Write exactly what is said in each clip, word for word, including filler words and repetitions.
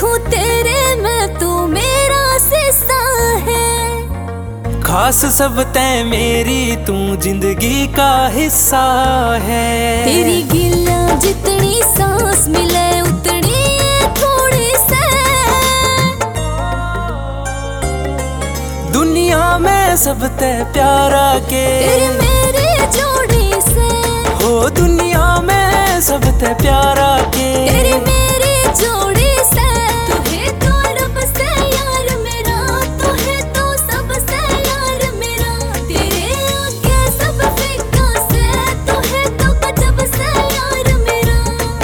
देखूं तेरे में तू मेरा सिस्सा है। खास सब तय मेरी तू जिंदगी का हिस्सा है। तेरी गिला जितनी सांस मिले उतनी थोड़ी से दुनिया में सब तय प्यारा के तेरे मेरे जोड़ी से हो। दुनिया में सब तय प्यारा के तेरे मेरे जोड़ी से। तू है तो रब से यार मेरा, तू है तो सबसे यार मेरा। तेरे आगे सब फिक्का से, तू है तो गजब से यार मेरा।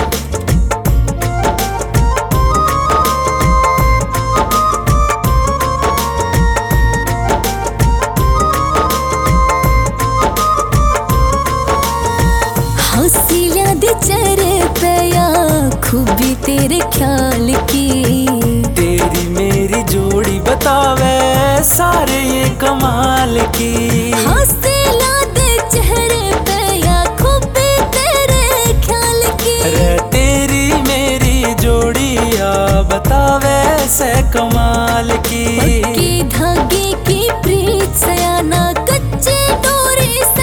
हंसिया दे चेहरे पे या खूबी तेरे ख्याल की। तेरी मेरी जोड़ी बतावे सारे ये कमाल की। हंसिया दे चेहरे पे या खूबी तेरे ख्याल की। रे तेरी मेरी जोड़ी या बतावे से कमाल की। पक्की धागे की प्रीत से आना कच्ची डोरी से।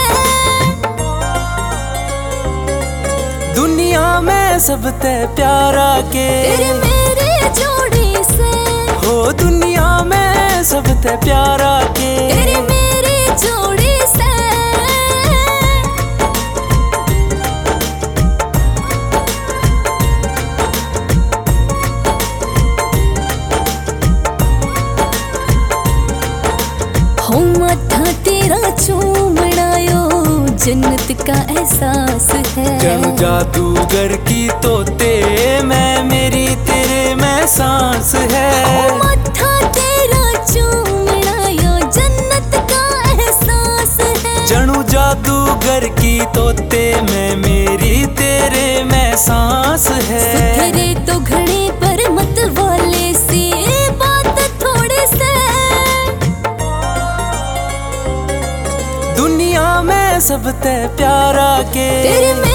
दुनिया में सब तय प्यारा के तेरे मेरे जोड़ी से हो। दुनिया में सब तय प्यारा के तेरे मेरे जोड़ी से। हो माथा तेरा चूमड़ायो जन्नत का एहसास है। जन जादूगर की तोते मैं मेरी तेरे में सांस है। हो माथा तेरा चूमड़ायो जन्नत का एहसास है। जणु जादूगर की तोते मैं मेरी तेरे में सांस है। सुथरे तो घड़े पर मत वाले सी बात थोड़े से। दुनिया में सब तय प्यारा के तेरे